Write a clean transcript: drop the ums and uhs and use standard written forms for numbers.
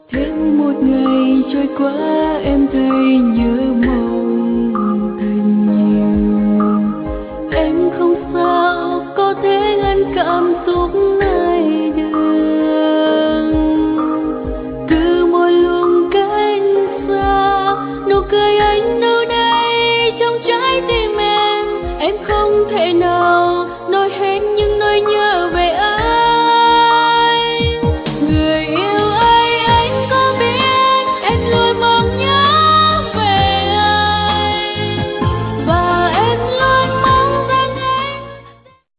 Thêm một ngày trôi qua em thấy nhớ mong.